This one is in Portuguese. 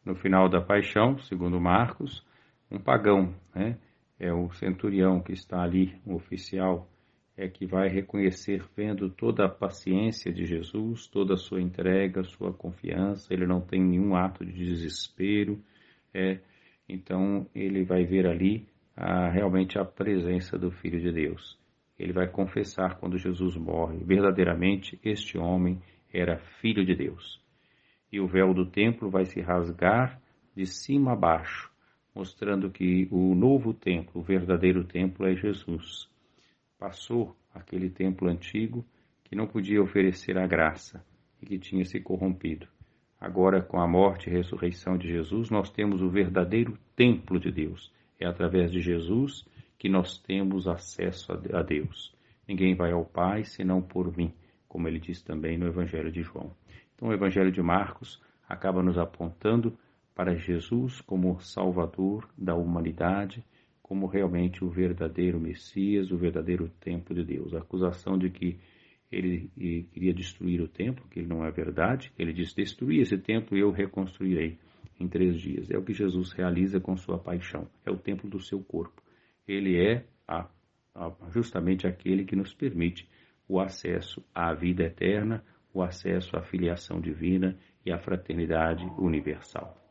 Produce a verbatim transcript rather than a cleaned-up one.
no final da paixão, segundo Marcos, um pagão, né? É o centurião que está ali, um oficial, é que vai reconhecer, vendo toda a paciência de Jesus, toda a sua entrega, sua confiança, ele não tem nenhum ato de desespero, é, então ele vai ver ali a, realmente a presença do Filho de Deus. Ele vai confessar quando Jesus morre, verdadeiramente este homem era Filho de Deus. E o véu do templo vai se rasgar de cima a baixo, mostrando que o novo templo, o verdadeiro templo é Jesus. Passou aquele templo antigo que não podia oferecer a graça e que tinha se corrompido. Agora, com a morte e ressurreição de Jesus, nós temos o verdadeiro templo de Deus. É através de Jesus que nós temos acesso a Deus. Ninguém vai ao Pai senão por mim, como ele diz também no Evangelho de João. Então, o Evangelho de Marcos acaba nos apontando para Jesus como Salvador da humanidade, como realmente o verdadeiro Messias, o verdadeiro templo de Deus. A acusação de que ele queria destruir o templo, que ele não é verdade, ele diz, destruir esse templo e eu reconstruirei em três dias. É o que Jesus realiza com sua paixão, é o templo do seu corpo. Ele é a, a, justamente aquele que nos permite o acesso à vida eterna, o acesso à filiação divina e à fraternidade universal.